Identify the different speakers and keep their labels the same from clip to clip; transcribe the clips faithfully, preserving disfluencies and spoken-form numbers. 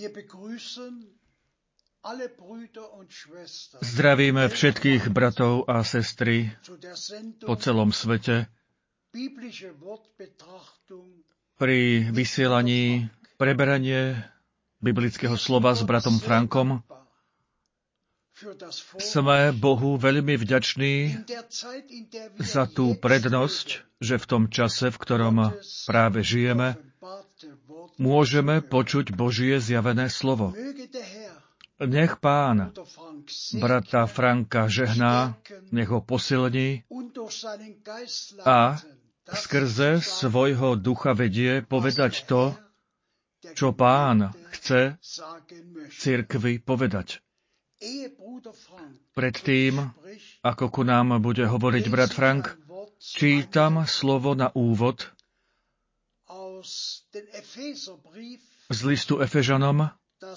Speaker 1: Zdravíme všetkých bratov a sestry po celom svete pri vysielaní preberanie biblického slova s bratom Frankom. Sme Bohu veľmi vďační za tú prednosť, že v tom čase, v ktorom práve žijeme, môžeme počuť Božie zjavené slovo. Nech Pán brata Franka žehná, nech ho posilní a skrze svojho ducha vedie povedať to, čo Pán chce cirkvi povedať. Predtým, ako ku nám bude hovoriť brat Frank, čítam slovo na úvod z listu Efežanom,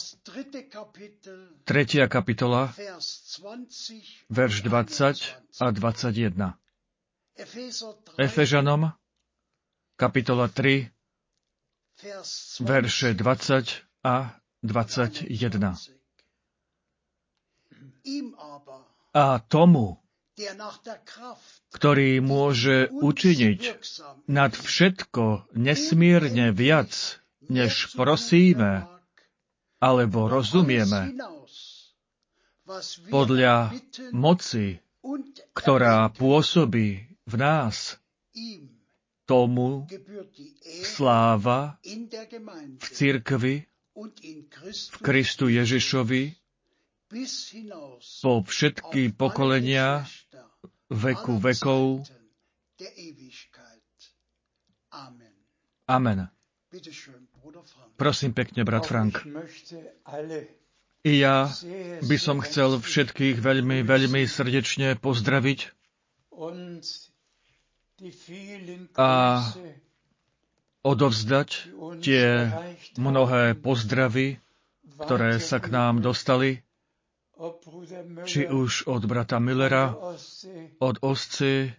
Speaker 1: tretia kapitola, verš dvadsať a dvadsaťjeden. Efežanom, kapitola tri, verše dvadsať a dvadsaťjeden. A tomu, ktorý môže učiniť nad všetko nesmierne viac, než prosíme, alebo rozumieme, podľa moci, ktorá pôsobí v nás, tomu sláva v cirkvi, v Kristu Ježišovi, po všetky pokolenia veku vekov. Amen. Prosím pekne, brat Frank. I ja by som chcel všetkých veľmi, veľmi srdečne pozdraviť a odovzdať tie mnohé pozdravy, ktoré sa k nám dostali, či už od brata Millera, od Osci,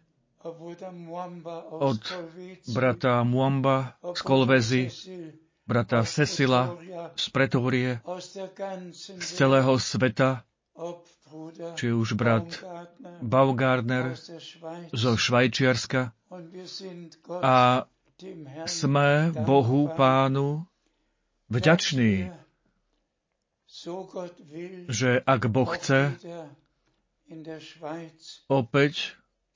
Speaker 1: od brata Muamba z Kolvezy, brata Cecila z Pretórie, z celého sveta, či už brat Baumgartner zo Švajčiarska. A sme Bohu Pánu vďační, že ak Boh chce, opäť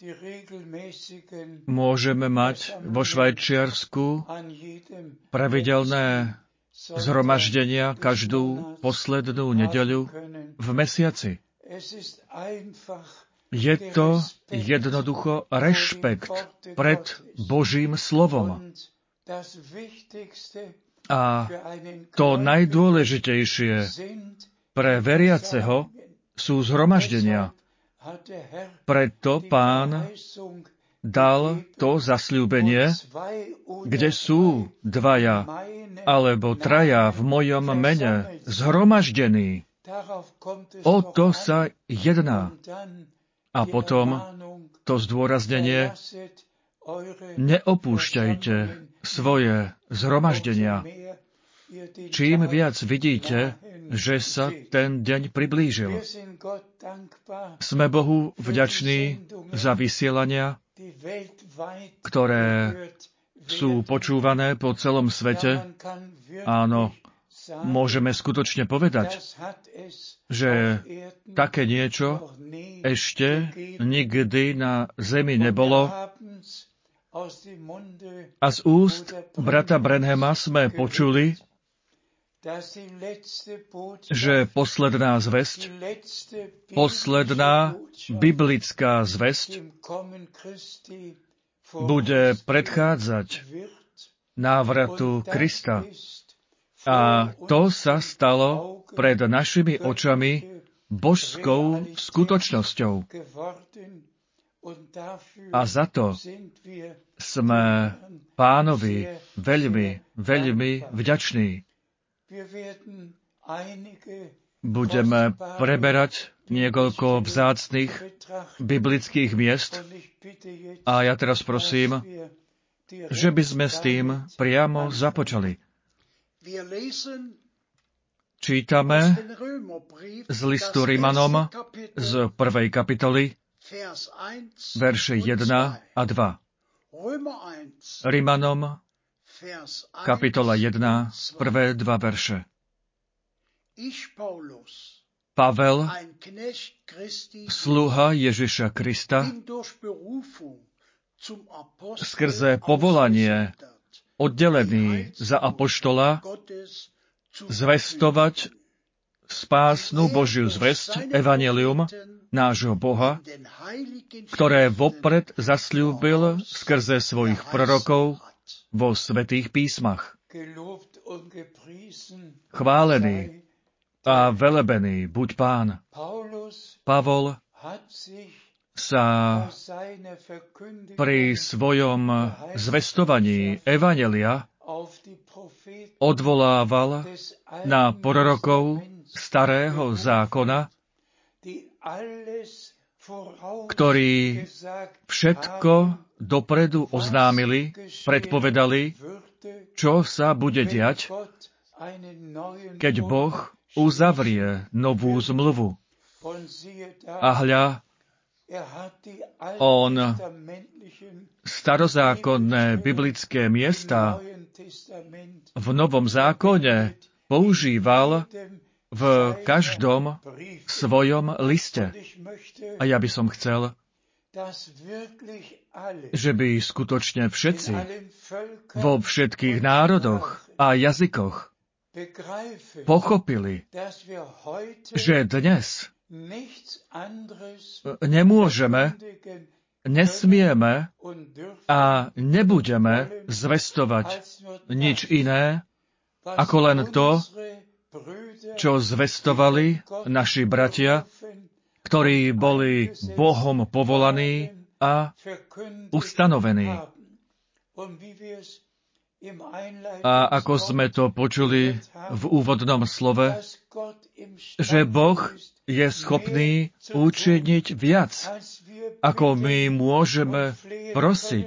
Speaker 1: môžeme mať vo Švajčiarsku pravidelné zhromaždenia každú poslednú nedeľu v mesiaci. Je to jednoducho rešpekt pred Božím slovom. A to najdôležitejšie pre veriaceho sú zhromaždenia. Preto Pán dal to zasľúbenie, kde sú dvaja alebo traja v mojom mene zhromaždení. O to sa jedná. A potom to zdôraznenie: neopúšťajte svoje zhromaždenia. Čím viac vidíte, že sa ten deň priblížil. Sme Bohu vďační za vysielania, ktoré sú počúvané po celom svete. Áno, môžeme skutočne povedať, že také niečo ešte nikdy na zemi nebolo. A z úst brata Branhama sme počuli, že posledná zvesť, posledná biblická zvesť bude predchádzať návratu Krista. A to sa stalo pred našimi očami božskou skutočnosťou. A za to sme Pánovi veľmi, veľmi vďační. Budeme preberať niekoľko vzácnych biblických miest a ja teraz prosím, že by sme s tým priamo započali. Čítame z listu Rimanom z prvej kapitoly, verše jeden a dva. Rimanom, kapitola jedna, prvé dva verše. Pavel, sluha Ježiša Krista, skrze povolanie oddelený za apoštola, zvestovať spásnu Božiu zvesť, evanjelium nášho Boha, ktoré vopred zasľúbil skrze svojich prorokov vo svätých písmach. Chválený a velebený buď Pán. Pavol sa pri svojom zvestovaní evanjelia odvolával na prorokov starého zákona, ktorí všetko dopredu oznámili, predpovedali, čo sa bude diať, keď Boh uzavrie novú zmluvu. A hľa, on starozákonné biblické miesta v Novom zákone používal v každom svojom liste. A ja by som chcel, že by skutočne všetci vo všetkých národoch a jazykoch pochopili, že dnes nemôžeme, nesmieme a nebudeme zvestovať nič iné, ako len to, čo zvestovali naši bratia, ktorí boli Bohom povolaní a ustanovení. A ako sme to počuli v úvodnom slove, že Boh je schopný učiniť viac, ako my môžeme prosiť.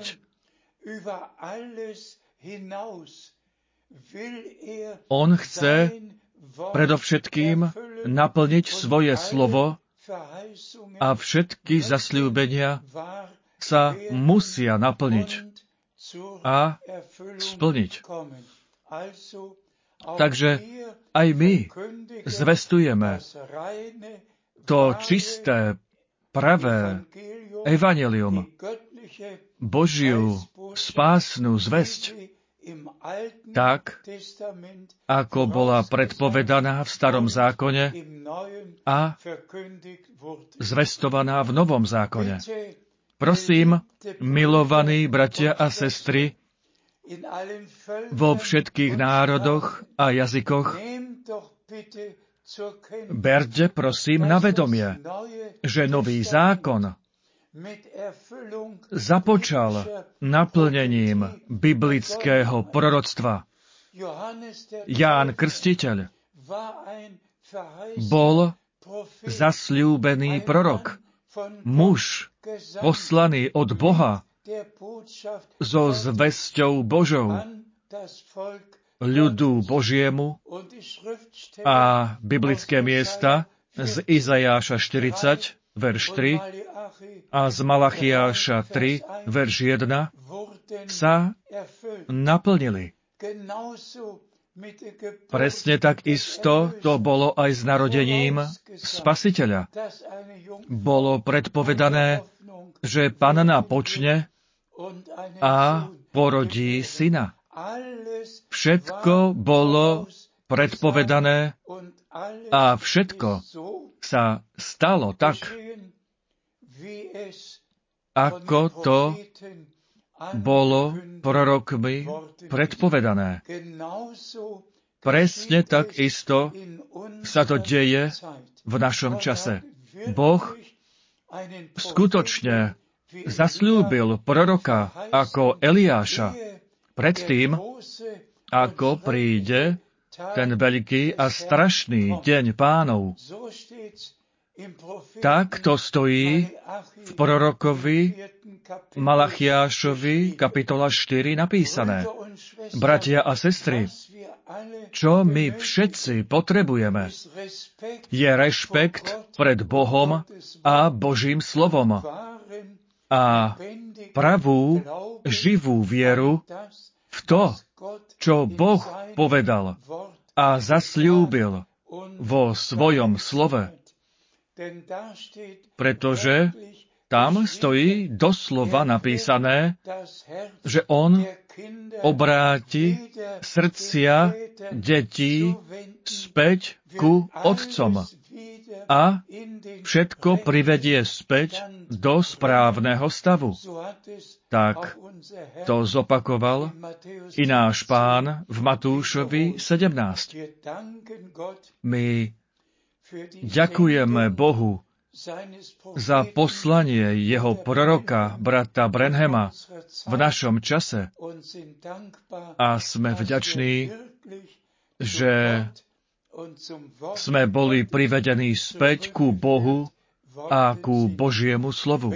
Speaker 1: On chce predovšetkým naplniť svoje slovo a všetky zasľúbenia sa musia naplniť a splniť. Takže aj my zvestujeme to čisté, pravé evanjelium, Božiu spásnu zvesť, tak, ako bola predpovedaná v Starom zákone a zvestovaná v Novom zákone. Prosím, milovaní bratia a sestry, vo všetkých národoch a jazykoch, berte prosím na vedomie, že nový zákon započal naplnením biblického proroctva. Ján Krstiteľ bol zasľúbený prorok, muž poslaný od Boha so zvesťou Božou ľudu Božiemu, a biblické miesta z Izajáša štyridsať, verš tri, a z Malachiáša tri, verš jeden, sa naplnili. Presne tak isto to bolo aj s narodením Spasiteľa. Bolo predpovedané, že panna počne a porodí syna. Všetko bolo predpovedané a všetko sa stalo tak, ako to bolo prorokmi predpovedané. Presne tak isto sa to deje v našom čase. Boh skutočne zasľúbil proroka ako Eliáša predtým, ako príde ten veľký a strašný deň Pánov. Tak to stojí v prorokovi Malachiášovi, kapitola štyri, napísané. Bratia a sestry, čo my všetci potrebujeme, je rešpekt pred Bohom a Božím slovom a pravú, živú vieru v to, čo Boh povedal a zasľúbil vo svojom slove. Pretože tam stojí doslova napísané, že on obráti srdcia detí späť ku otcom a všetko privedie späť do správneho stavu. Tak to zopakoval i náš Pán v Matúšovi sedemnásť. My ďakujeme Bohu za poslanie jeho proroka, brata Branhama, v našom čase a sme vďační, že sme boli privedení späť ku Bohu a ku Božiemu slovu.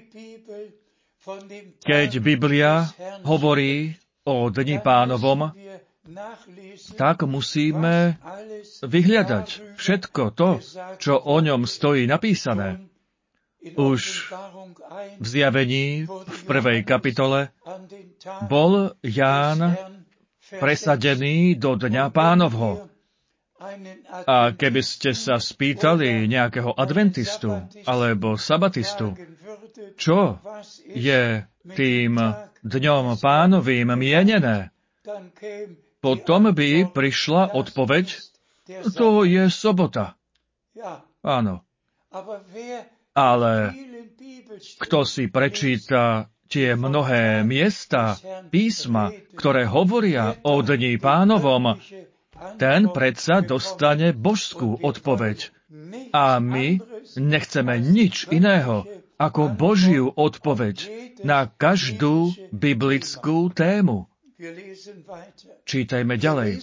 Speaker 1: Keď Biblia hovorí o Dni Pánovom, tak musíme vyhľadať všetko to, čo o ňom stojí napísané. Už v Zjavení v prvej kapitole bol Ján presadený do Dňa Pánovho. A keby ste sa spýtali nejakého adventistu alebo sabatistu, čo je tým Dňom Pánovým mienené, potom by prišla odpoveď, to je sobota. Áno. Ale kto si prečíta tie mnohé miesta písma, ktoré hovoria o Dni Pánovom, ten predsa dostane božskú odpoveď. A my nechceme nič iného ako Božiu odpoveď na každú biblickú tému. Čítajme ďalej.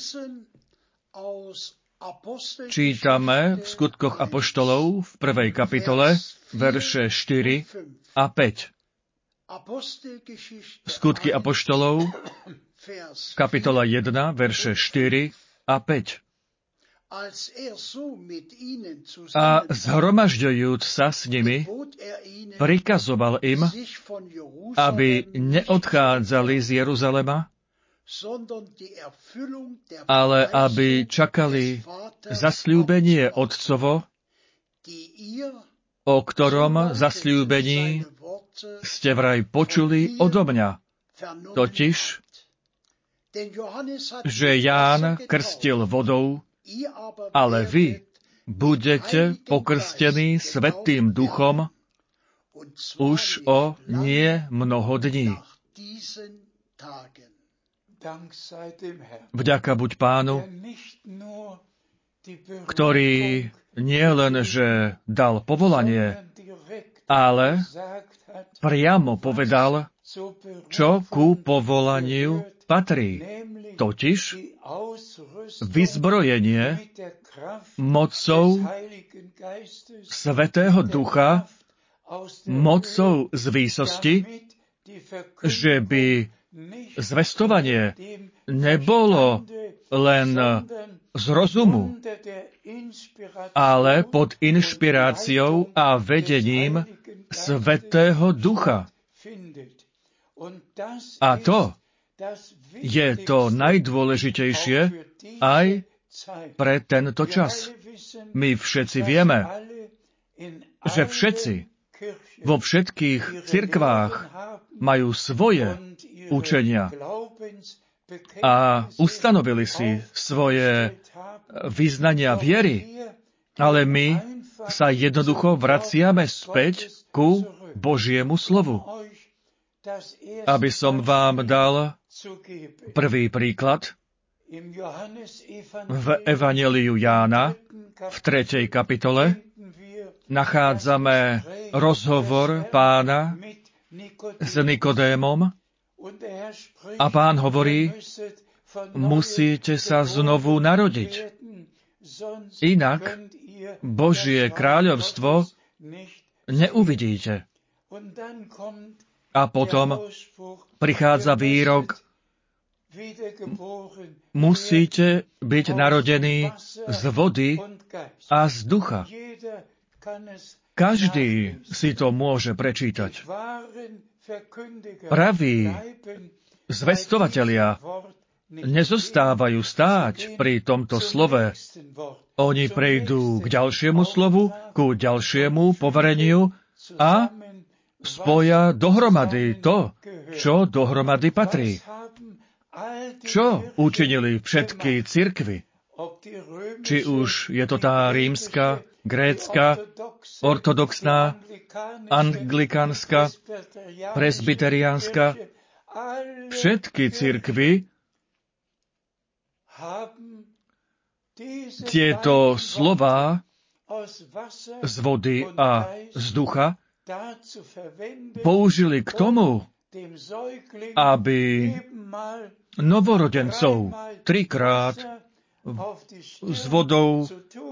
Speaker 1: Čítame v Skutkoch apoštolov v prvej kapitole verše štyri a päť. Skutky apoštolov, kapitola jedna, verše štyri a päť. A zhromažďujúc sa s nimi, prikazoval im, aby neodchádzali z Jeruzalema, ale aby čakali zasľúbenie Otcovo, o ktorom zasľúbení ste vraj počuli odo mňa. Totiž, že Ján krstil vodou, ale vy budete pokrstení Svätým Duchom už o nie mnoho dní. Vďaka buď Pánu, ktorý nie len, že dal povolanie, ale priamo povedal, čo ku povolaniu patrí. Totiž vyzbrojenie mocou Svätého Ducha, mocou z výsosti, že by zvestovanie nebolo len z rozumu, ale pod inšpiráciou a vedením Svätého Ducha. A to je to najdôležitejšie aj pre tento čas. My všetci vieme, že všetci vo všetkých cirkvách majú svoje učenia a ustanovili si svoje vyznania viery, ale my sa jednoducho vraciame späť ku Božiemu slovu. Aby som vám dal prvý príklad, v Evanjeliu Jána v tretej kapitole nachádzame rozhovor Pána s Nikodémom a Pán hovorí, musíte sa znovu narodiť, inak Božie kráľovstvo neuvidíte. A potom prichádza výrok, musíte byť narodení z vody a z ducha. Každý si to môže prečítať. Praví zvestovatelia nezostávajú stáť pri tomto slove. Oni prejdú k ďalšiemu slovu, ku ďalšiemu povereniu a spoja dohromady to, čo dohromady patrí. Čo učinili všetky cirkvy? Či už je to tá rímska, grécka, ortodoxná, anglikánska, presbyteriánska, všetky cirkvy tieto slová z vody a z ducha použili k tomu, aby novorodencov trikrát s vodou e,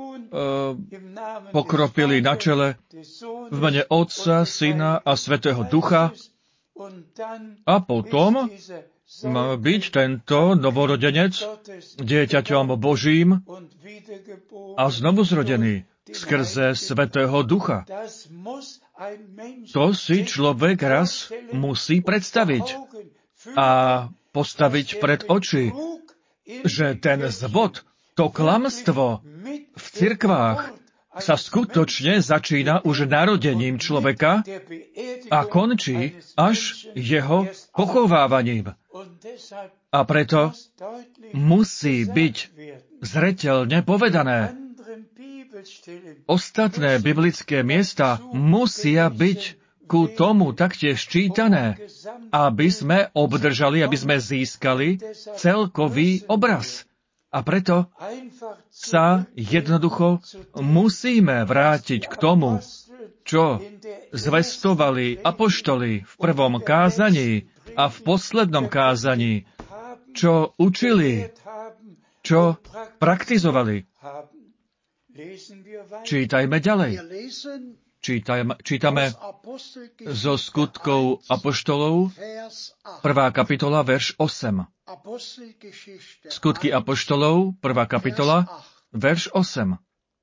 Speaker 1: pokropili na čele v mene Otca, Syna a Svätého Ducha a potom má byť tento novorodenec dieťaťom Božím a znovuzrodený skrze Svätého Ducha. To si človek raz musí predstaviť a postaviť pred oči, že ten zvod, to klamstvo v cirkvách sa skutočne začína už narodením človeka a končí až jeho pochovávaním. A preto musí byť zreteľne povedané. Ostatné biblické miesta musia byť ku tomu taktiež čítané, aby sme obdržali, aby sme získali celkový obraz. A preto sa jednoducho musíme vrátiť k tomu, čo zvestovali apoštoli v prvom kázaní a v poslednom kázaní, čo učili, čo praktizovali. Čítajme ďalej. Čítajme, čítame zo Skutkov apoštolov, prvá kapitola, verš osem. Skutky apoštolov, prvá kapitola, verš osem.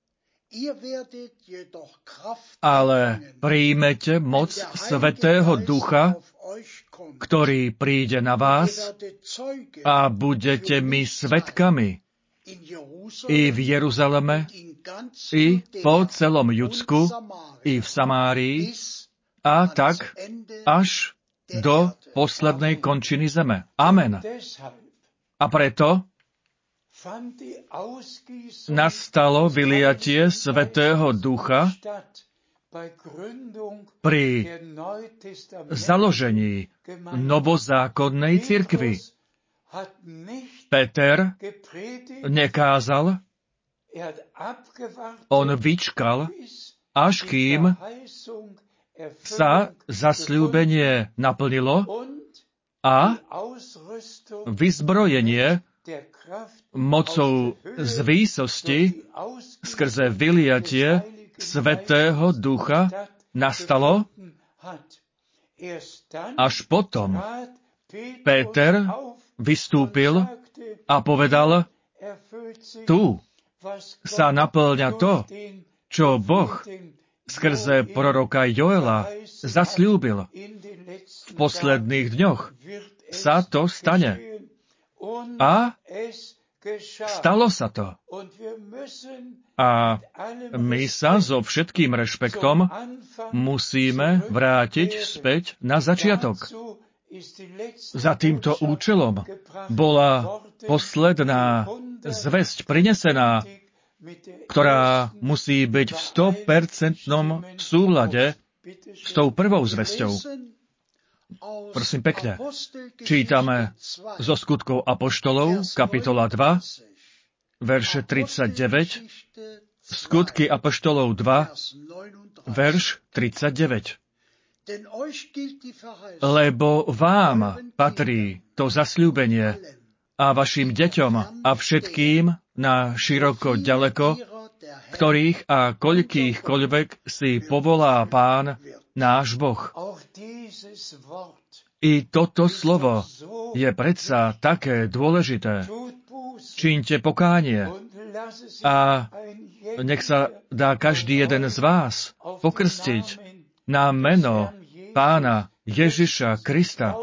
Speaker 1: Ale príjmete moc Svätého Ducha, ktorý príde na vás a budete mi svedkami i v Jeruzaleme, i po celom Judsku, i v Samárii, a tak až do poslednej končiny zeme. Amen. A preto nastalo vyliatie Svätého Ducha pri založení novozákonnej cirkvi. Peter nekázal, on vyčkal, až kým sa zasľúbenie naplnilo a vyzbrojenie mocou z výsosti skrze vyliatie Svätého Ducha nastalo. Až potom Peter vystúpil a povedal, tu sa naplňa to, čo Boh skrze proroka Joela zasľúbil. V posledných dňoch sa to stane. A stalo sa to. A my sa so všetkým rešpektom musíme vrátiť späť na začiatok. Za týmto účelom bola posledná zvesť prinesená, ktorá musí byť v sto percent súlade s tou prvou zvesťou. Prosím pekne, čítame zo Skutkov apoštolov, kapitola dva, verše tridsaťdeväť, Skutky apoštolov dva, verš tridsaťdeväť. Lebo vám patrí to zasľúbenie a vašim deťom a všetkým na široko ďaleko, ktorých a koľkýchkoľvek si povolá Pán náš Boh. I toto slovo je predsa také dôležité. Čiňte pokánie a nech sa dá každý jeden z vás pokrstiť na meno Pána Ježiša Krista.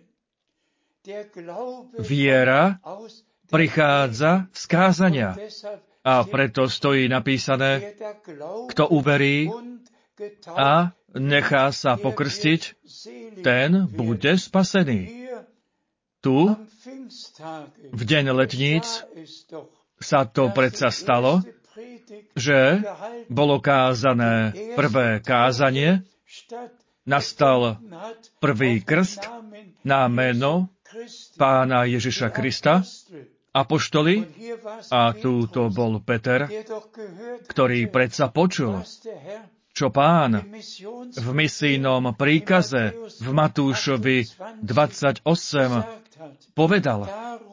Speaker 1: Viera prichádza z kázania a preto stojí napísané, kto uverí a nechá sa pokrstiť, ten bude spasený. Tu, v deň letníc, sa to predsa stalo, že bolo kázané prvé kázanie, nastal prvý krst na meno Pána Ježiša Krista, apoštoli, a tu to bol Peter, ktorý predsa počul, čo Pán v misijnom príkaze v Matúšovi dvadsaťosem povedal.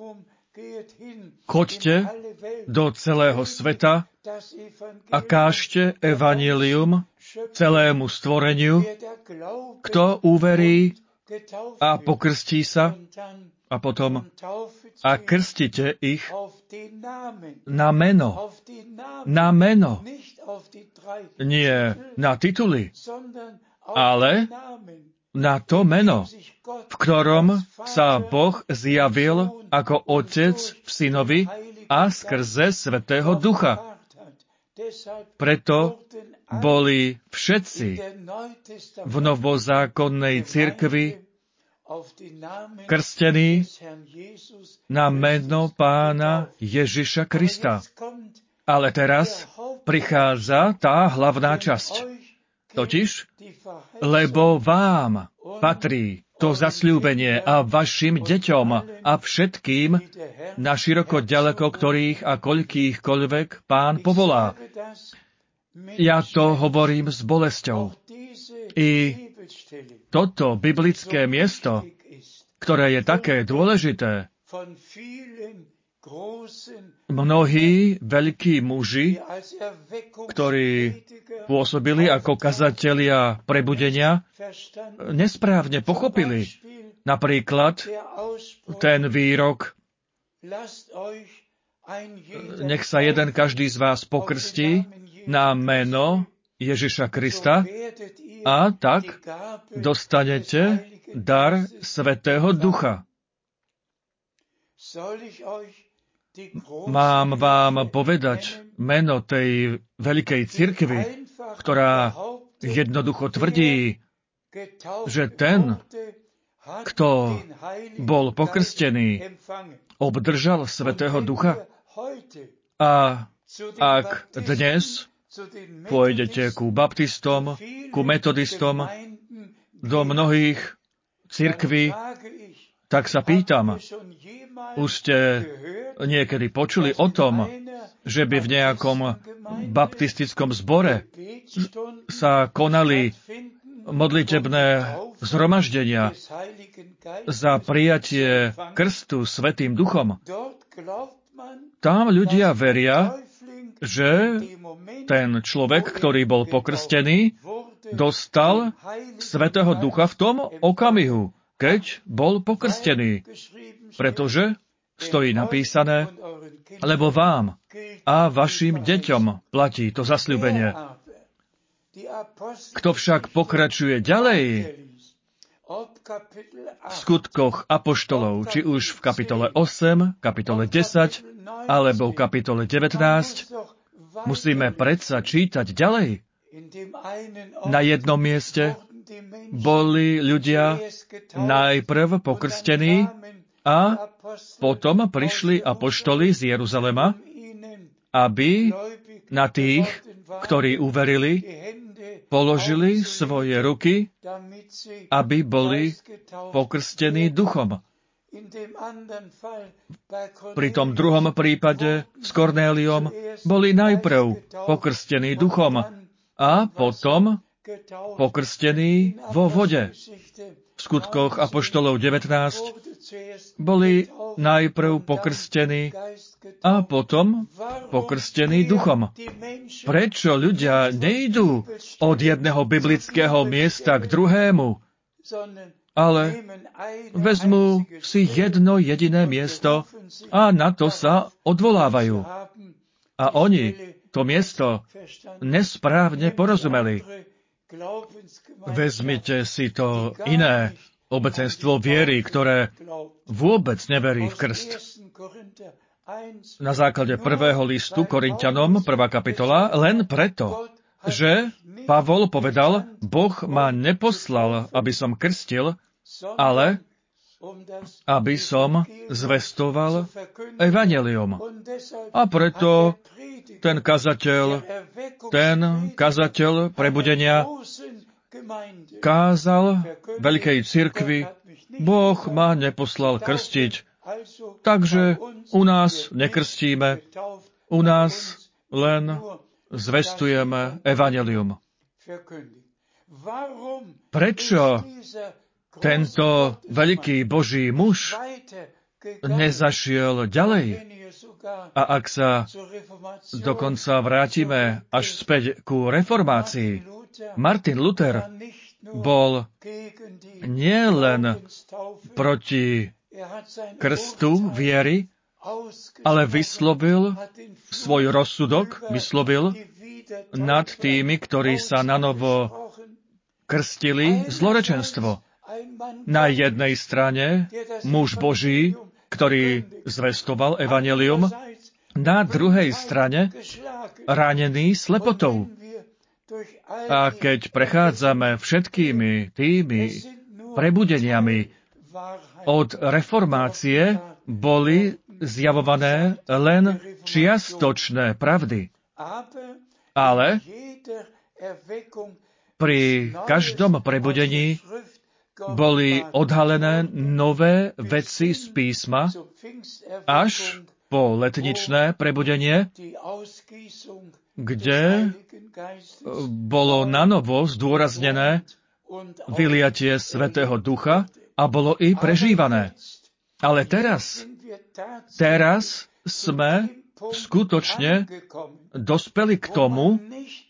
Speaker 1: Choďte do celého sveta a kážte evanjelium celému stvoreniu, kto uverí a pokrstí sa, a potom a krstite ich na meno. Na meno. Nie na tituly, ale na to meno, v ktorom sa Boh zjavil ako Otec v Synovi a skrze Svätého Ducha. Preto boli všetci v novozákonnej cirkvi krstení na meno Pána Ježiša Krista. Ale teraz prichádza tá hlavná časť. Totiž, lebo vám patrí to zasľúbenie a vašim deťom a všetkým na široko ďaleko ktorých a koľkýchkoľvek Pán povolá. Ja to hovorím s bolesťou. I toto biblické miesto, ktoré je také dôležité, mnohí veľkí muži, ktorí pôsobili ako kazatelia prebudenia, nesprávne pochopili. Napríklad ten výrok, nech sa jeden každý z vás pokrstí na meno Ježiša Krista a tak dostanete dar Svätého Ducha. Mám vám povedať meno tej veľkej cirkvi, ktorá jednoducho tvrdí, že ten, kto bol pokrstený, obdržal Svätého Ducha. A ak dnes pôjdete ku baptistom, ku metodistom, do mnohých cirkví, tak sa pýtam, už ste niekedy počuli o tom, že by v nejakom baptistickom zbore sa konali modlitebné zhromaždenia za prijatie krstu Svätým Duchom? Tam ľudia veria, že ten človek, ktorý bol pokrstený, dostal Svätého Ducha v tom okamihu, keď bol pokrstený. Pretože stojí napísané, lebo vám a vašim deťom platí to zasľúbenie. Kto však pokračuje ďalej v skutkoch apoštolov, či už v kapitole osem, kapitole desať, alebo v kapitole devätnásť, musíme predsa čítať ďalej. Na jednom mieste boli ľudia najprv pokrstení a potom prišli apoštoli z Jeruzalema, aby na tých, ktorí uverili, položili svoje ruky, aby boli pokrstení duchom. Pri tom druhom prípade s Kornéliom boli najprv pokrstení duchom a potom pokrstení vo vode. V skutkoch apoštolov devätnásť boli najprv pokrstení a potom pokrstení duchom. Prečo ľudia nejdú od jedného biblického miesta k druhému, ale vezmú si jedno jediné miesto a na to sa odvolávajú. A oni to miesto nesprávne porozumeli. Vezmite si to iné obecenstvo viery, ktoré vôbec neverí v krst. Na základe prvého listu Korinťanom, prvá kapitola, len preto, že Pavol povedal, Boh ma neposlal, aby som krstil, ale aby som zvestoval evanjelium. A preto ten kazateľ, ten kazateľ prebudenia kázal veľkej cirkvi, Boh ma neposlal krstiť, takže u nás nekrstíme, u nás len zvestujeme evanjelium. Prečo tento veľký Boží muž nezašiel ďalej? A ak sa dokonca vrátime až späť ku reformácii, Martin Luther bol nielen proti krstu viery, ale vyslovil svoj rozsudok, vyslovil nad tými, ktorí sa nanovo krstili, zlorečenstvo. Na jednej strane muž Boží, ktorý zvestoval evanjelium, na druhej strane ranený slepotou. A keď prechádzame všetkými tými prebudeniami od reformácie, boli zjavované len čiastočné pravdy. Ale pri každom prebudení boli odhalené nové veci z písma až po letničné prebudenie, kde bolo nanovo zdôraznené vyliatie Svätého Ducha a bolo i prežívané. Ale teraz, teraz sme skutočne dospeli k tomu,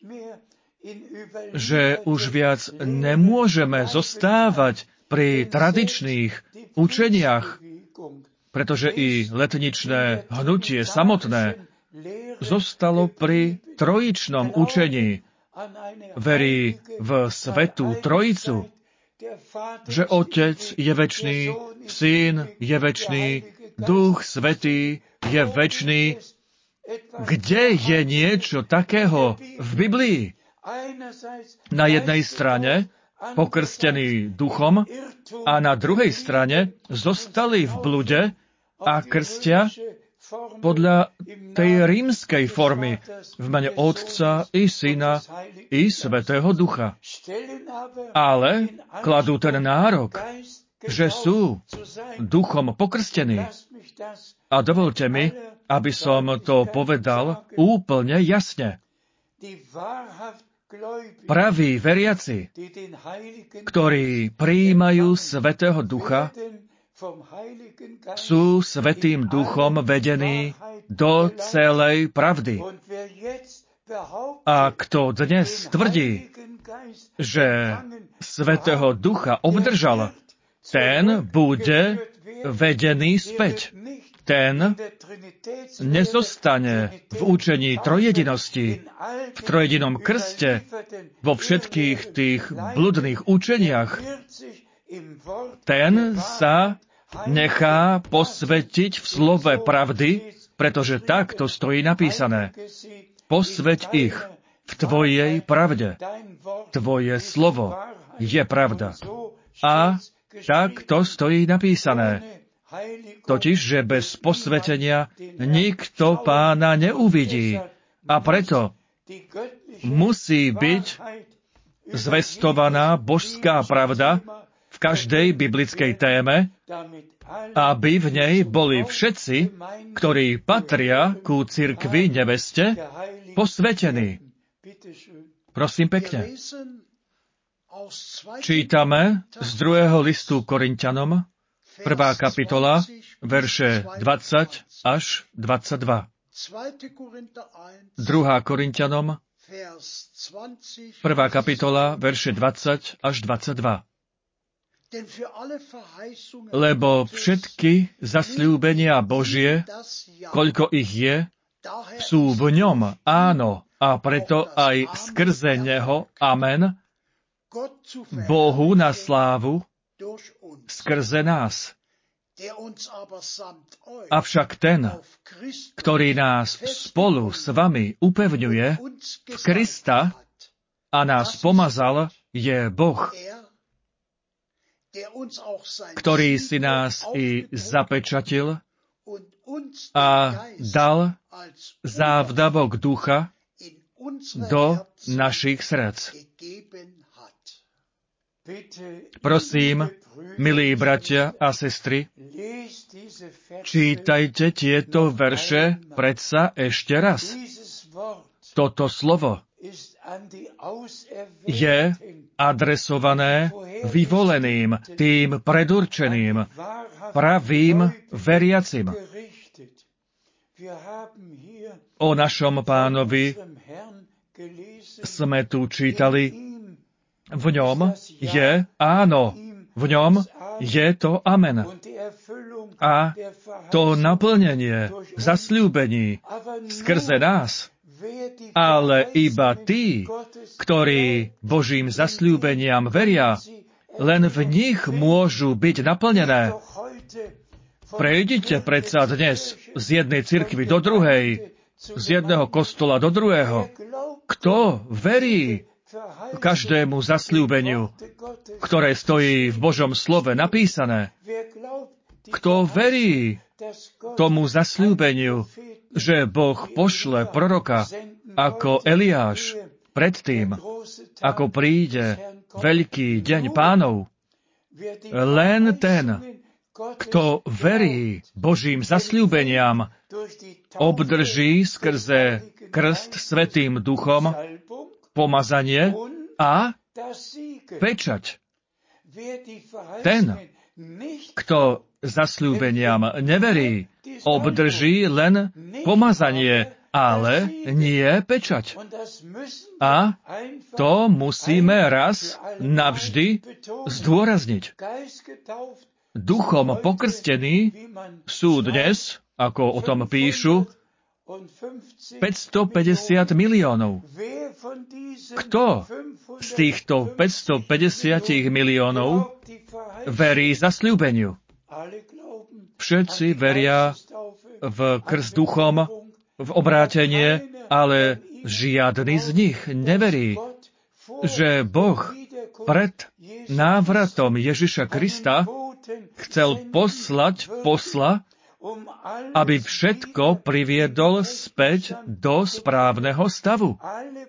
Speaker 1: že už viac nemôžeme zostávať pri tradičných učeniach, pretože i letničné hnutie samotné zostalo pri trojičnom učení. Verí v Svätú Trojicu, že Otec je večný, Syn je večný, Duch Svätý je večný. Kde je niečo takého v Biblii? Na jednej strane pokrstení duchom a na druhej strane zostali v blude a krstia podľa tej rímskej formy v mene Otca i Syna i Svätého Ducha. Ale kladú ten nárok, že sú duchom pokrstení. A dovolte mi, aby som to povedal úplne jasne. Praví veriaci, ktorí prijímajú Svätého Ducha, sú Svätým Duchom vedení do celej pravdy. A kto dnes tvrdí, že Svätého Ducha obdržal, ten bude vedený späť. Ten nezostane v učení trojedinosti, v trojedinom krste, vo všetkých tých bludných učeniach. Ten sa nechá posvetiť v slove pravdy, pretože tak to stojí napísané. Posveť ich v tvojej pravde. Tvoje slovo je pravda. A tak to stojí napísané. Totiž, že bez posvetenia nikto Pána neuvidí. A preto musí byť zvestovaná božská pravda v každej biblickej téme, aby v nej boli všetci, ktorí patria ku cirkvi neveste, posvetení. Prosím pekne. Čítame z druhého listu Korinťanom, prvá kapitola, verše dvadsať až dvadsaťdva. druhá Korinťanom, prvá kapitola, verše dvadsať až dvadsaťdva. Lebo všetky zasľúbenia Božie, koľko ich je, sú v ňom áno, a preto aj skrze neho amen, Bohu na slávu, skrze nás. Avšak ten, ktorý nás spolu s vami upevňuje v Krista a nás pomazal, je Boh, ktorý si nás i zapečatil a dal závdavok ducha do našich srdc. Prosím, milí bratia a sestry, čítajte tieto verše predsa ešte raz. Toto slovo je adresované vyvoleným, tým predurčeným, pravým veriacim. O našom Pánovi sme tu čítali, v ňom je áno, v ňom je to amen. A to naplnenie zasľúbení skrze nás, ale iba tí, ktorí Božím zasľúbeniam veria, len v nich môžu byť naplnené. Prejdite predsa dnes z jednej cirkvi do druhej, z jedného kostola do druhého. Kto verí každému zasľúbeniu, ktoré stojí v Božom slove napísané? Kto verí tomu zasľúbeniu, že Boh pošle proroka ako Eliáš predtým, ako príde veľký deň Pánov? Len ten, kto verí Božím zasľúbeniam, obdrží skrze krst Svätým Duchom pomazanie a pečať. Ten, kto zasľúbeniam neverí, obdrží len pomazanie, ale nie pečať. A to musíme raz navždy zdôrazniť. Duchom pokrstení sú dnes, ako o tom píšu, päťstopäťdesiat miliónov. Kto z týchto päťstopäťdesiat miliónov verí zasľúbeniu? Všetci veria v krst duchom, v obrátenie, ale žiadny z nich neverí, že Boh pred návratom Ježiša Krista chcel poslať posla, aby všetko priviedol späť do správneho stavu.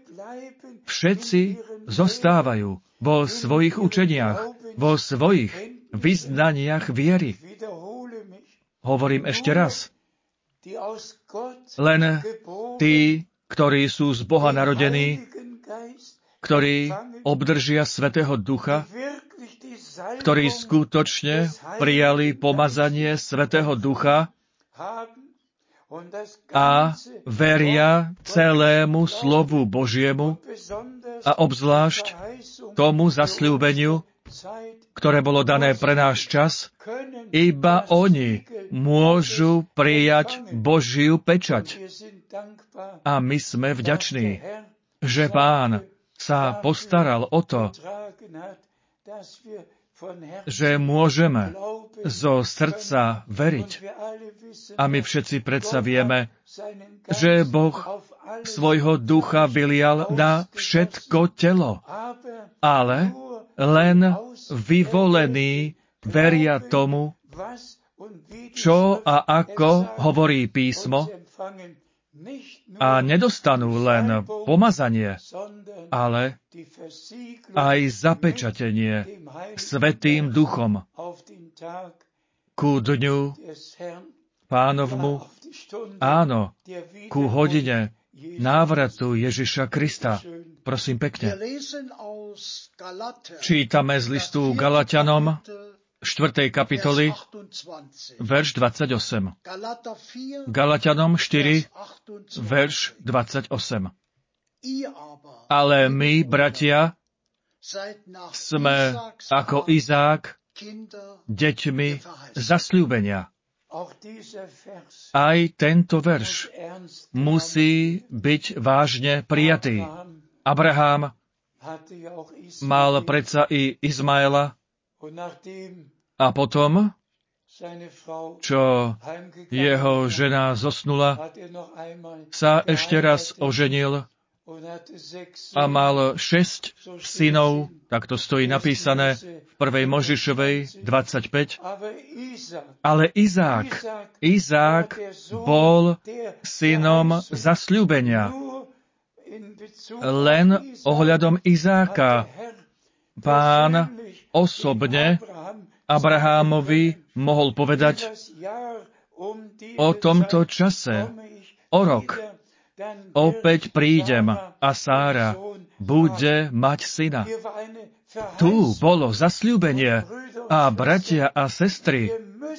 Speaker 1: Všetci zostávajú vo svojich učeniach, vo svojich vyznaniach viery. Hovorím ešte raz. Len tí, ktorí sú z Boha narodení, ktorí obdržia Svätého Ducha, ktorí skutočne prijali pomazanie Svätého Ducha a veria celému slovu Božiemu a obzvlášť tomu zasľúbeniu, ktoré bolo dané pre náš čas, iba oni môžu prijať Božiu pečať. A my sme vďační, že Pán sa postaral o to, že môžeme zo srdca veriť. A my všetci predsa vieme, že Boh svojho ducha vylial na všetko telo. Ale len vyvolení veria tomu, čo a ako hovorí písmo, a nedostanú len pomazanie, ale aj zapečatenie Svätým Duchom ku dňu Pánovmu, áno, ku hodine návratu Ježiša Krista. Prosím pekne. Čítame z listu Galatianom, štvrtej kapitoly, verš dvadsaťosem. Galatianom štyri, verš dvadsaťosem. Ale my, bratia, sme ako Izák deťmi zasľúbenia. Aj tento verš musí byť vážne prijatý. Abraham mal predsa i Izmaela a potom, čo jeho žena zosnula, sa ešte raz oženil a mal šesť synov, tak to stojí napísané v prvej Možišovej dvadsaťpäť. Ale Izák, Izák bol synom zasľúbenia. Len ohľadom Izáka Pán osobne Abrahámovi mohol povedať: o tomto čase, o rok, opäť prídem a Sára bude mať syna. Tu bolo zasľúbenie a bratia a sestry,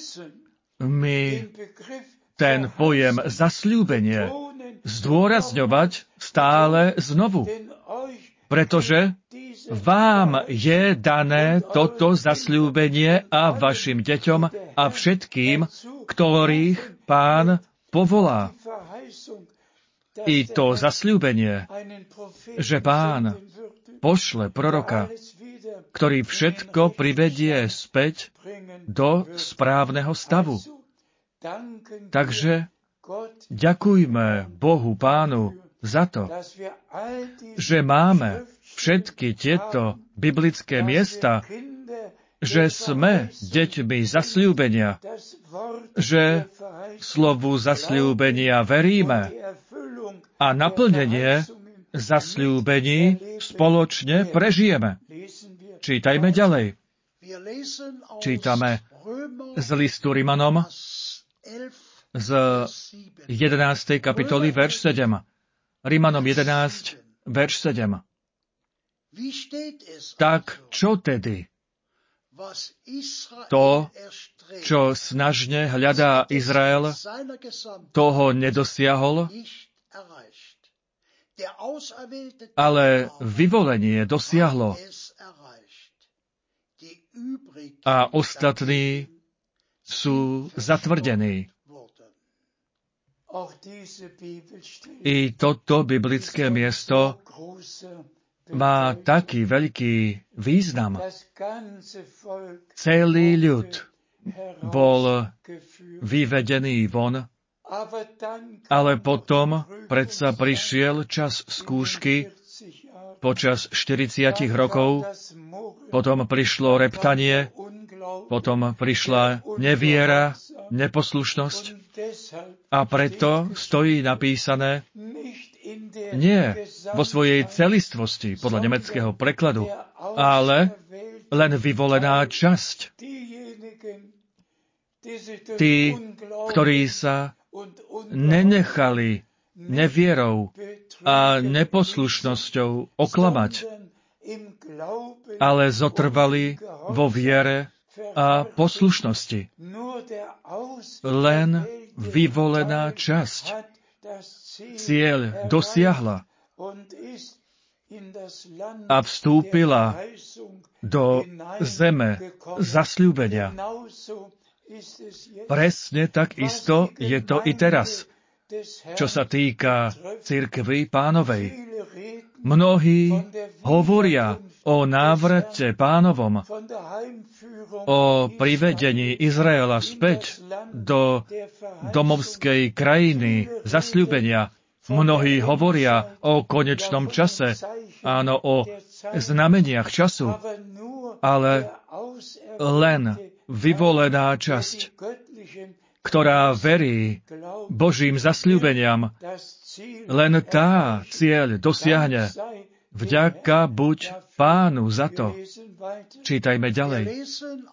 Speaker 1: my ten pojem zasľúbenie zdôrazňovať stále znovu, pretože vám je dané toto zasľúbenie a vašim deťom a všetkým, ktorých Pán povolá. I to zasľúbenie, že Pán pošle proroka, ktorý všetko privedie späť do správneho stavu. Takže ďakujme Bohu Pánu za to, že máme všetky tieto biblické miesta, že sme deťmi zasľúbenia, že slovu zasľúbenia veríme a naplnenie zasľúbení spoločne prežijeme. Čítajme ďalej. Čítame z listu Rimanom z jedenástej kapitoly, verš sedem. Rimanom jedenásť, verš sedem. Tak čo tedy? To, čo snažne hľadá Izrael, toho nedosiahol, ale vyvolenie dosiahlo. A ostatní sú zatvrdení. I toto biblické miesto má taký veľký význam. Celý ľud bol vyvedený von, ale potom predsa prišiel čas skúšky počas štyridsať rokov, potom prišlo reptanie, potom prišla neviera, neposlušnosť a preto stojí napísané nie vo svojej celistvosti podľa nemeckého prekladu, ale len vyvolená časť. Tí, ktorí sa nenechali nevierou a neposlušnosťou oklamať, ale zotrvali vo viere a poslušnosti. Len vyvolená časť cieľ dosiahla a vstúpila do zeme zasľúbenia. Presne tak isto je to i teraz, čo sa týka cirkvi Pánovej. Mnohí hovoria o návrate Pánovom, o privedení Izraela späť do domovskej krajiny zasľúbenia. Mnohí hovoria o konečnom čase, áno, o znameniach času, ale len vyvolená časť, ktorá verí Božím zasľúbeniam, len tá cieľ dosiahne. Vďaka buď Pánu za to. Čítajme ďalej.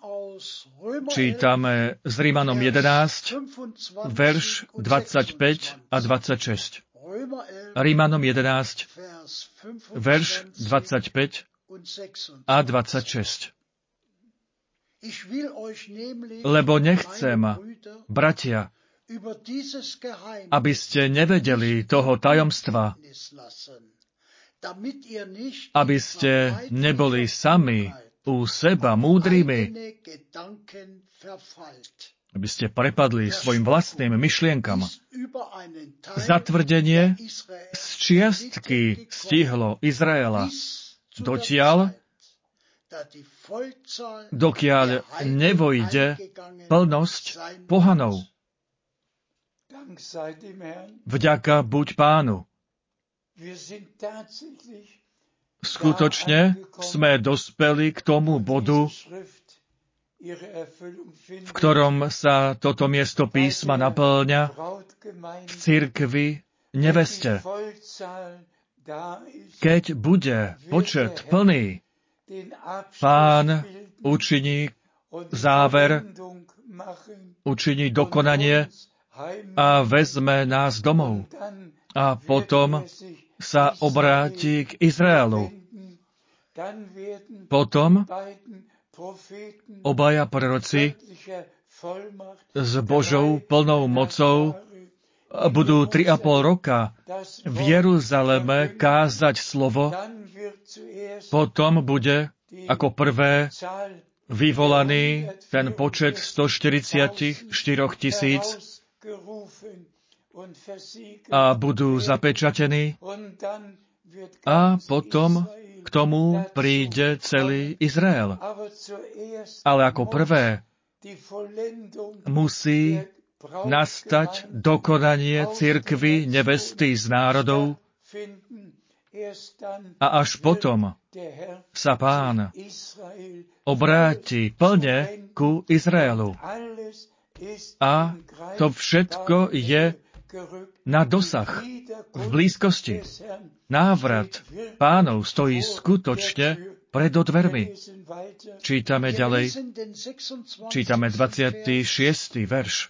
Speaker 1: Čítame z Rimanom jedenásť, verš dvadsaťpäť a dvadsaťšesť. Rimanom jedenásť, verš dvadsaťpäť a dvadsaťšesť. Lebo nechcem, bratia, aby ste nevedeli toho tajomstva, aby ste neboli sami u seba múdrymi, aby ste prepadli svojim vlastným myšlienkam. Zatvrdenie z čiastky stihlo Izraela dotiaľ, dokiaľ nevojde plnosť pohanov. Vďaka buď Pánu. Skutočne sme dospeli k tomu bodu, v ktorom sa toto miesto písma napĺňa v cirkvi neveste. Keď bude počet plný, Pán učiní záver, učiní dokonanie a vezme nás domov. A potom sa obráti k Izraelu. Potom obaja proroci s Božou plnou mocou budú tri a pol roka v Jeruzaleme kázať slovo. Potom bude ako prvé vyvolaný ten počet stoštyridsaťštyri tisíc a budú zapečatení a potom k tomu príde celý Izrael. Ale ako prvé musí nastať dokonanie cirkvi nevesty z národov a až potom sa Pán obráti plne ku Izraelu. A to všetko je na dosah, v blízkosti. Návrat Pánov stojí skutočne pred dvermi. Čítame ďalej, čítame dvadsiaty šiesty verš.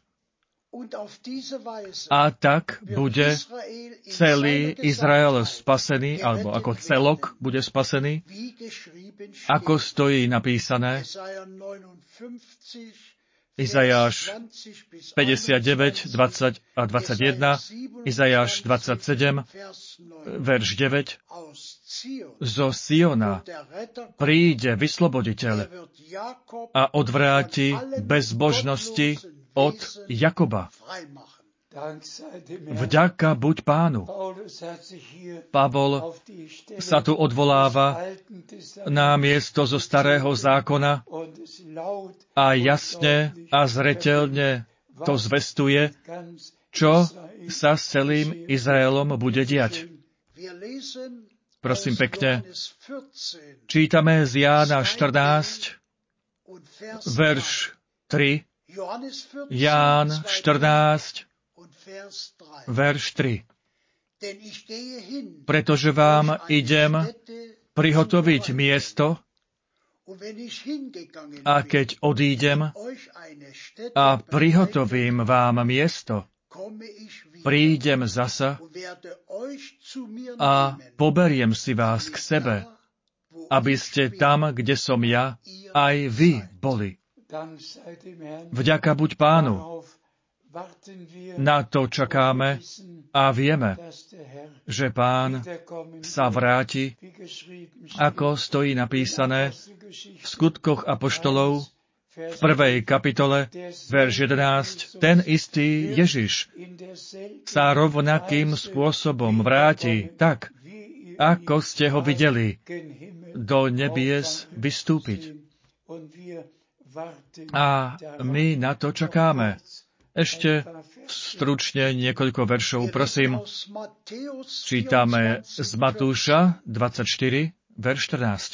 Speaker 1: A tak bude celý Izrael spasený, alebo ako celok bude spasený, ako stojí napísané Izajáš päťdesiatdeväť, dvadsať a dvadsaťjeden, Izajáš dvadsaťsedem, verš deväť. Zo Siona príde vysloboditeľ a odvráti bezbožnosti od Jakoba. Vďaka buď Pánu. Pavol sa tu odvoláva na miesto zo Starého zákona a jasne a zreteľne to zvestuje, čo sa s celým Izraelom bude diať. Prosím pekne, čítame z Jána štrnásť, verš tri, Ján štrnásť, verš tri. Pretože vám idem prihotoviť miesto a keď odídem a prihotovím vám miesto, prídem zasa a poberiem si vás k sebe, aby ste tam, kde som ja, aj vy boli. Vďaka buď Pánu. Na to čakáme a vieme, že Pán sa vráti, ako stojí napísané v Skutkoch apoštolov v prvej kapitole, verš jedenásť. Ten istý Ježiš sa rovnakým spôsobom vráti tak, ako ste ho videli, do nebies vystúpiť. A my na to čakáme. Ešte stručne niekoľko veršov, prosím. Čítame z Matúša dvadsaťštyri, verš štrnásť.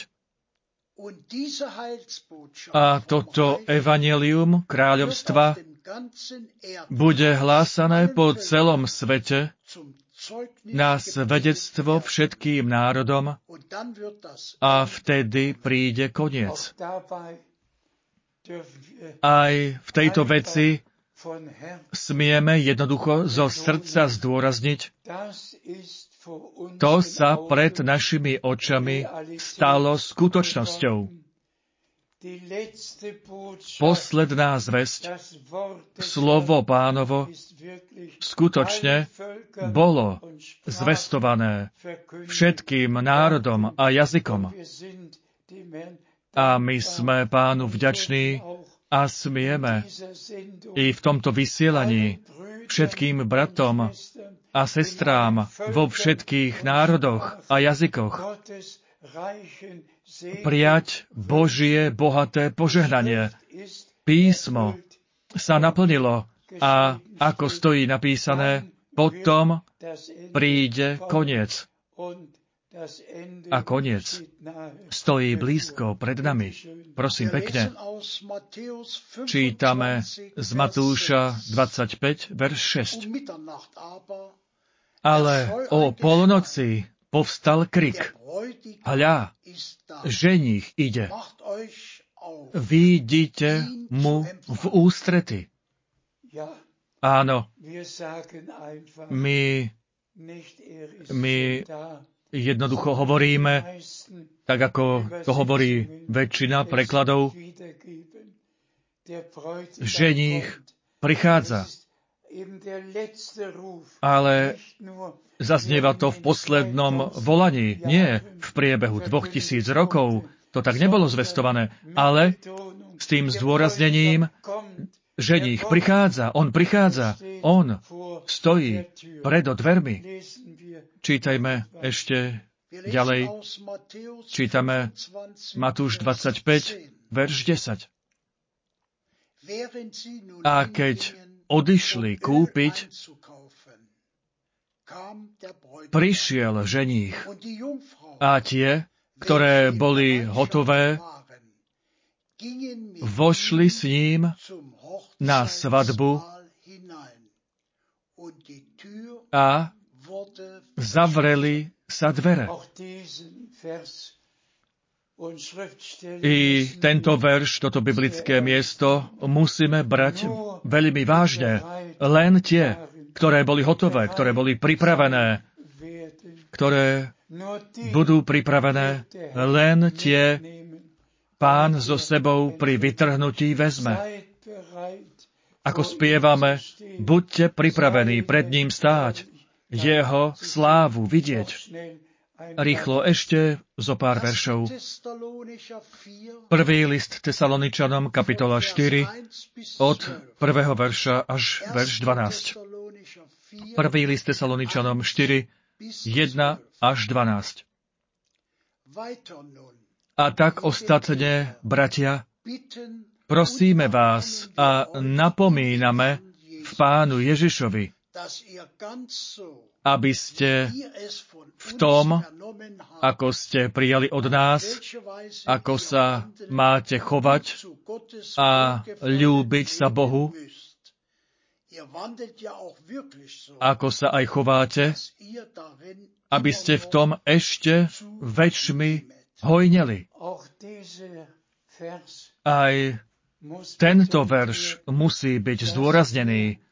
Speaker 1: A toto evanjelium kráľovstva bude hlásané po celom svete na svedectvo všetkým národom a vtedy príde koniec. Aj v tejto veci smieme jednoducho zo srdca zdôrazniť, to sa pred našimi očami stalo skutočnosťou. Posledná zvesť, slovo Pánovo, skutočne bolo zvestované všetkým národom a jazykom. A my sme Pánu vďační a smieme i v tomto vysielaní všetkým bratom a sestrám vo všetkých národoch a jazykoch prijať Božie bohaté požehnanie. Písmo sa naplnilo a ako stojí napísané, potom príde koniec. A koniec stojí blízko pred nami. Prosím pekne. Čítame z Matúša dvadsaťpäť, verš šesť. Ale o polnoci povstal krik. Hľa, ženích ide. Výjdite mu v ústrety. Áno, my, my jednoducho hovoríme, tak ako to hovorí väčšina prekladov, ženích prichádza. Ale zaznieva to v poslednom volaní. Nie v priebehu dvoch tisíc rokov. To tak nebolo zvestované. Ale s tým zdôraznením, ženích prichádza. On prichádza. On stojí pred dvermi. Čítajme ešte ďalej. Čítame Matúš dvadsaťpäť, verš desať. A keď odišli kúpiť, prišiel ženích a tie, ktoré boli hotové, vošli s ním na svadbu a zavreli sa dvere. I tento verš, toto biblické miesto, musíme brať veľmi vážne. Len tie, ktoré boli hotové, ktoré boli pripravené, ktoré budú pripravené, len tie Pán so sebou pri vytrhnutí vezme. Ako spievame, buďte pripravení pred ním stáť, jeho slávu vidieť. Rýchlo ešte zo pár veršov. Prvý list Tesaloničanom, kapitola štyri, od prvého verša až verš dvanásť. Prvý list Tesaloničanom štyri, jeden až dvanásť. A tak ostatne, bratia, prosíme vás a napomíname v Pánu Ježišovi, aby ste v tom, ako ste prijali od nás, ako sa máte chovať a ľúbiť sa Bohu, ako sa aj chováte, aby ste v tom ešte väčšmi hojneli. Aj tento verš musí byť zdôraznený,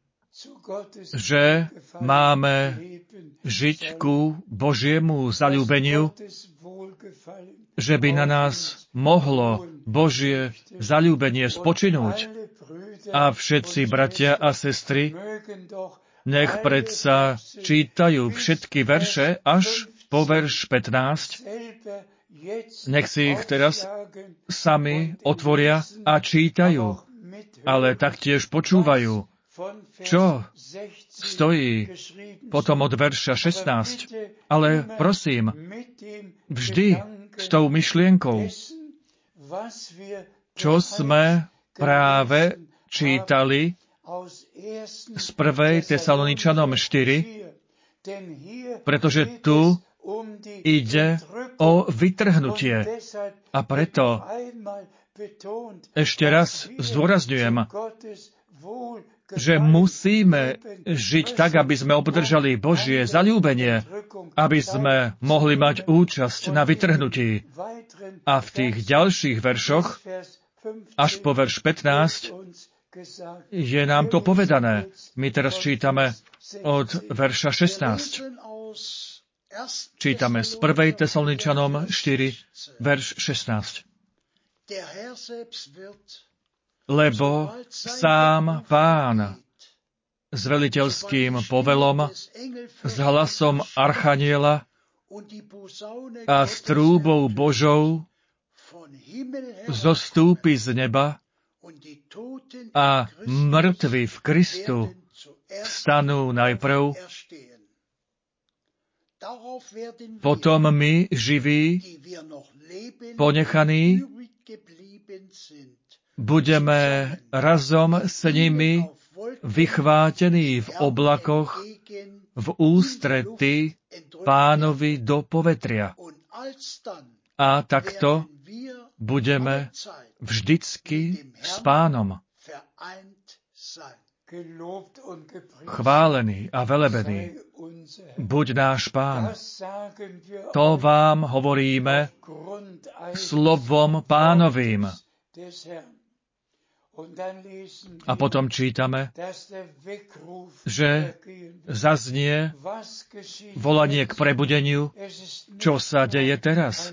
Speaker 1: že máme žiť ku Božiemu zaľúbeniu, že by na nás mohlo Božie zaľúbenie spočinúť. A všetci bratia a sestry, nech predsa čítajú všetky verše až po verš pätnásť, nech si ich teraz sami otvoria a čítajú, ale taktiež počúvajú, čo stojí potom od verša šestnásť. Ale prosím, vždy s tou myšlienkou, čo sme práve čítali z prvej Tesaloničanom štyri, pretože tu ide o vytrhnutie. A preto ešte raz zdôrazňujem, že musíme žiť tak, aby sme obdržali Božie zaľúbenie, aby sme mohli mať účasť na vytrhnutí. A v tých ďalších veršoch, až po verš pätnásť, je nám to povedané. My teraz čítame od verša šestnásť. Čítame z prvej Tesaloničanom štyri, verš šestnásť. lebo sám Pán s veliteľským povelom, s hlasom archaniela a s trúbou Božou zostúpi z neba a mŕtvi v Kristu vstanú najprv, potom my, živí, ponechaní, budeme razom s nimi vychvátení v oblakoch v ústrety Pánovi do povetria. A takto budeme vždycky s Pánom. Chválený a velebený buď náš Pán. To vám hovoríme slovom Pánovým. A potom čítame, že zaznie volanie k prebudeniu, čo sa deje teraz.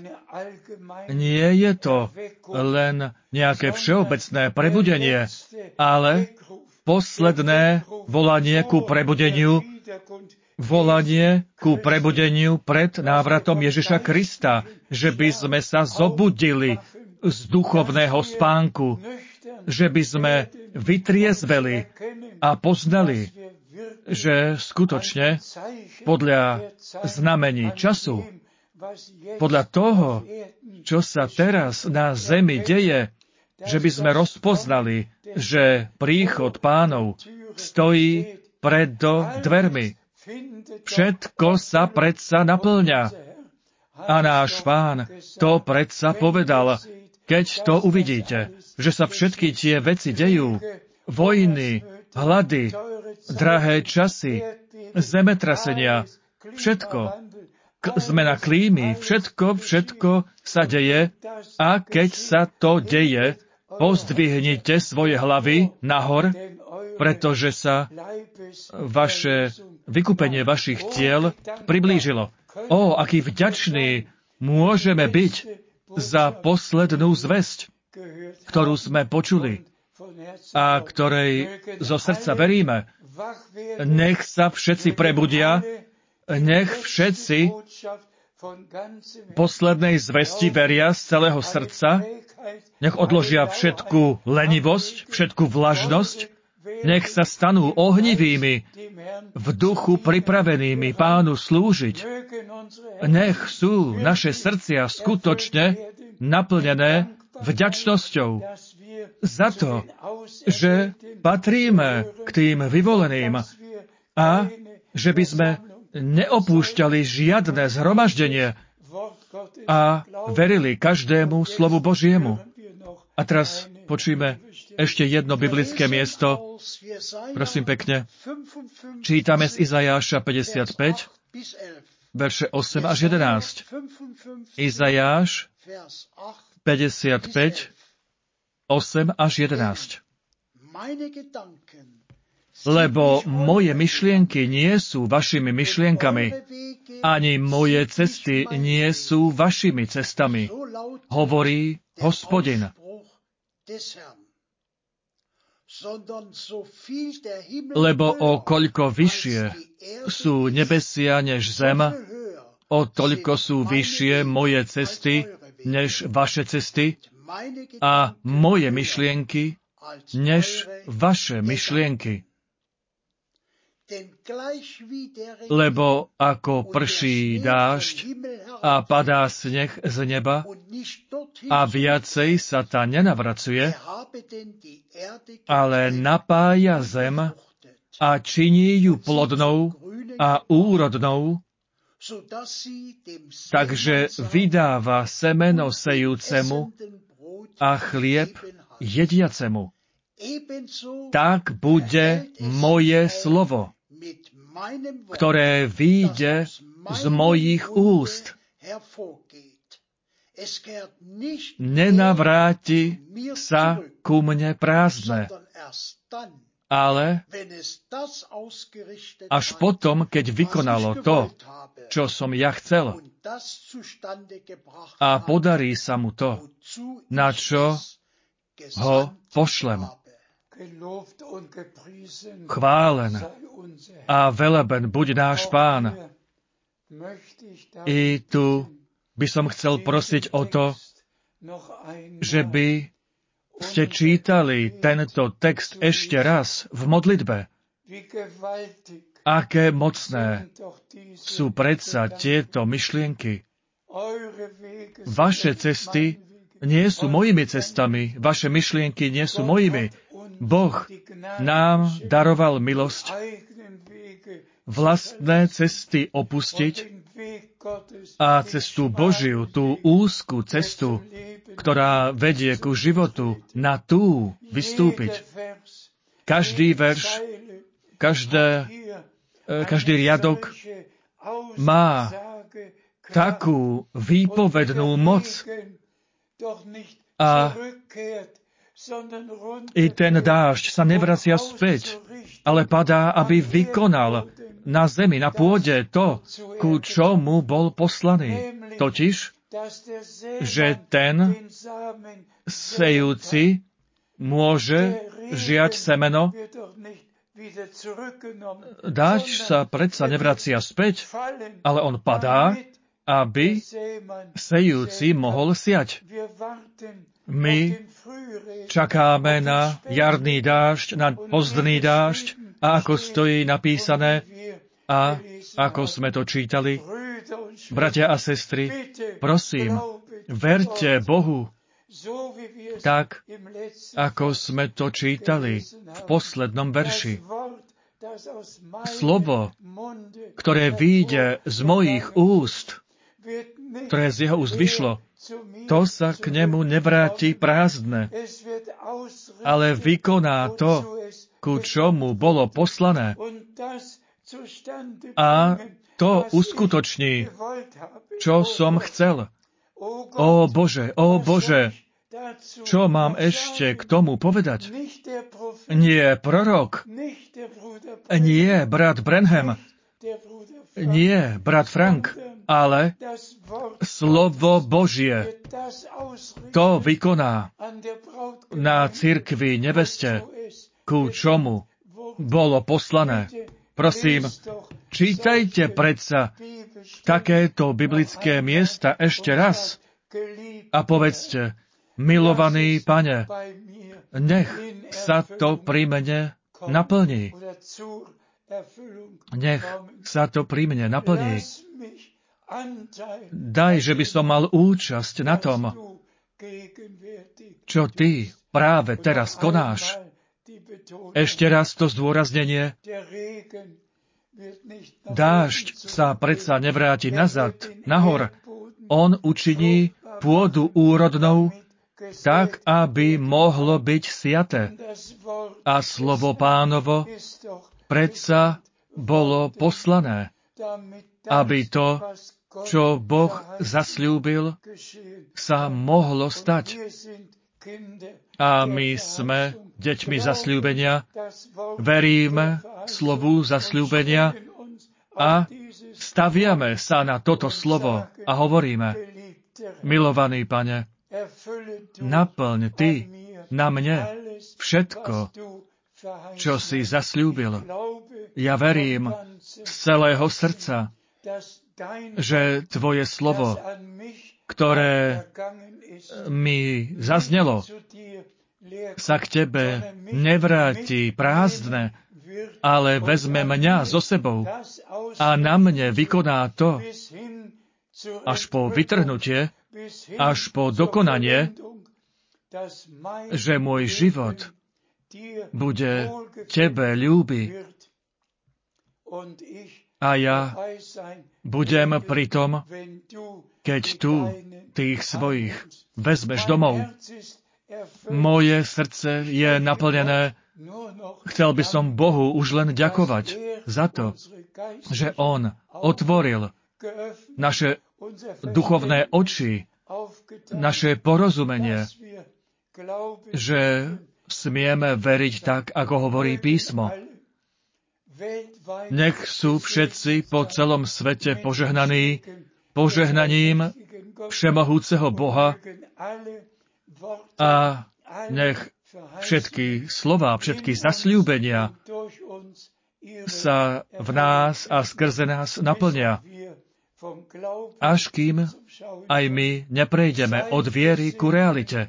Speaker 1: Nie je to len nejaké všeobecné prebudenie, ale posledné volanie ku prebudeniu, volanie ku prebudeniu pred návratom Ježiša Krista, že by sme sa zobudili z duchovného spánku, že by sme vytriezveli a poznali, že skutočne podľa znamení času, podľa toho, čo sa teraz na zemi deje, že by sme rozpoznali, že príchod Pánov stojí pred dvermi. Všetko sa predsa naplňa. A náš Pán to predsa povedal, keď to uvidíte, že sa všetky tie veci dejú, vojny, hlady, drahé časy, zemetrasenia, všetko, k- zmena klímy, všetko, všetko sa deje a keď sa to deje, pozdvihnite svoje hlavy nahor, pretože sa vaše vykúpenie vašich tiel priblížilo. Ó, aký vďačný môžeme byť za poslednú zvesť, ktorú sme počuli a ktorej zo srdca veríme. Nech sa všetci prebudia, nech všetci poslednej zvesti veria z celého srdca, nech odložia všetku lenivosť, všetku vlažnosť, nech sa stanú ohnivými, v duchu pripravenými Pánu slúžiť. Nech sú naše srdcia skutočne naplnené vďačnosťou za to, že patríme k tým vyvoleným a že by sme neopúšťali žiadne zhromaždenie a verili každému slovu Božiemu. A teraz počujeme ešte jedno biblické miesto. Prosím pekne. Čítame z Izajáša päťdesiatpäť, verše osem až jedenásť. Izajáš päťdesiatpäť, osem až jedenásť. Lebo moje myšlienky nie sú vašimi myšlienkami, ani moje cesty nie sú vašimi cestami, hovorí Hospodin. Lebo o koľko vyššie sú nebesia než zem, o toľko sú vyššie moje cesty než vaše cesty a moje myšlienky než vaše myšlienky. Lebo ako prší dážď a padá sneh z neba a viacej sa tá nenavracuje, ale napája zem a činí ju plodnou a úrodnou, takže vydáva semeno sejúcemu a chlieb jediacemu. Tak bude moje slovo, ktoré vyjde z mojich úst. Nenavráti sa ku mne prázdne, Ale až potom, keď vykonalo to, čo som ja chcel, a podarí sa mu to, na čo ho pošlem. Chválen a veleben buď náš Pán. I tu by som chcel prosiť o to, že by ste čítali tento text ešte raz v modlitbe. Aké mocné sú predsa tieto myšlienky. Vaše cesty nie sú mojimi cestami, vaše myšlienky nie sú mojimi. Boh nám daroval milosť vlastné cesty opustiť a cestu Božiu, tú úzku cestu, ktorá vedie ku životu, na tú vystúpiť. Každý verš, každé, každý riadok má takú výpovednú moc a i ten dážď sa nevracia späť, ale padá, aby vykonal na zemi, na pôde to, ku čomu bol poslaný. Totiž, že ten sejúci môže žiať semeno, dážď sa predsa nevracia späť, ale on padá, aby sejúci mohol siať. My čakáme na jarný dážď, na pozdný dážď, a ako stojí napísané, a ako sme to čítali, bratia a sestry, prosím, verte Bohu, tak, ako sme to čítali v poslednom verši. Slovo, ktoré vyjde z mojich úst, ktoré z jeho úst vyšlo, to sa k nemu nevráti prázdne, ale vykoná to, ku čomu bolo poslané, a to uskutoční, čo som chcel. Ó Bože, ó Bože, čo mám ešte k tomu povedať? Nie prorok, nie brat Branham, nie brat Frank, ale slovo Božie. To vykoná na cirkvi neveste, ku čomu bolo poslané. Prosím, čítajte predsa takéto biblické miesta ešte raz a povedzte, milovaný Pane, nech sa to pri mne naplní. Nech sa to pri mne naplní. Daj, že by som mal účasť na tom, čo Ty práve teraz konáš. Ešte raz to zdôraznenie. Dážď sa predsa nevráti nazad, nahor. On učiní pôdu úrodnou, tak, aby mohlo byť siate. A slovo Pánovo predsa bolo poslané, aby to, čo Boh zasľúbil, sa mohlo stať. A my sme deťmi zasľúbenia, veríme slovu zasľúbenia a staviame sa na toto slovo a hovoríme, milovaný Pane, naplň Ty na mne všetko, čo si zasľúbil. Ja verím z celého srdca, že Tvoje slovo, ktoré mi zaznelo, sa k Tebe nevráti prázdne, ale vezme mňa so sebou a na mne vykoná to, až po vytrhnutie, až po dokonanie, že môj život bude Tebe ľúbi. A ja budem pri tom, keď tu tých svojich vezmeš domov. Moje srdce je naplnené. Chcel by som Bohu už len ďakovať za to, že On otvoril naše duchovné oči, naše porozumenie, že smieme veriť tak, ako hovorí písmo. Nech sú všetci po celom svete požehnaní požehnaním všemohúceho Boha a nech všetky slová, všetky zasľúbenia sa v nás a skrze nás naplnia, až kým aj my neprejdeme od viery ku realite.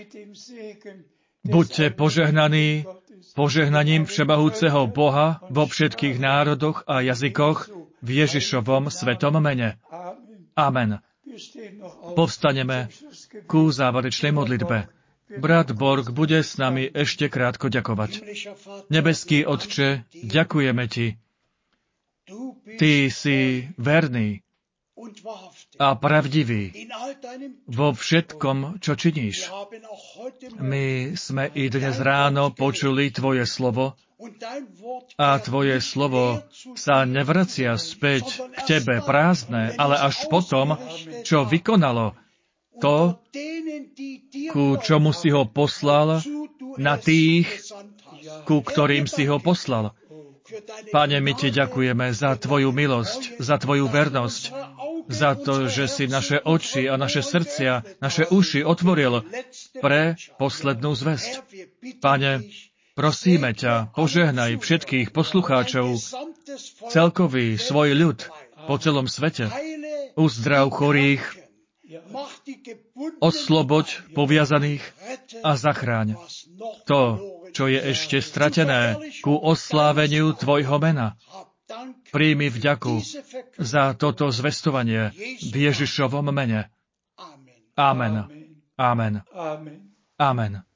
Speaker 1: Buďte požehnaní požehnaním všemohúceho Boha vo všetkých národoch a jazykoch v Ježišovom svetom mene. Amen. Povstaneme ku záverečnej modlitbe. Brat Borg bude s nami ešte krátko ďakovať. Nebeský Otče, ďakujeme Ti. Ty si verný a pravdivý vo všetkom, čo činíš. My sme i dnes ráno počuli Tvoje slovo a Tvoje slovo sa nevracia späť k Tebe prázdne, ale až potom, čo vykonalo to, ku čomu si ho poslal, na tých, ku ktorým si ho poslal. Pane, my Ti ďakujeme za Tvoju milosť, za Tvoju vernosť, za to, že si naše oči a naše srdcia, naše uši otvoril pre poslednú zvesť. Pane, prosíme ťa, požehnaj všetkých poslucháčov, celkový svoj ľud po celom svete. Uzdrav chorých, osloboď poviazaných a zachráň to, čo je ešte stratené, ku osláveniu Tvojho mena. Príjmi vďaku za toto zvestovanie v Ježišovom mene. Amen. Amen. Amen.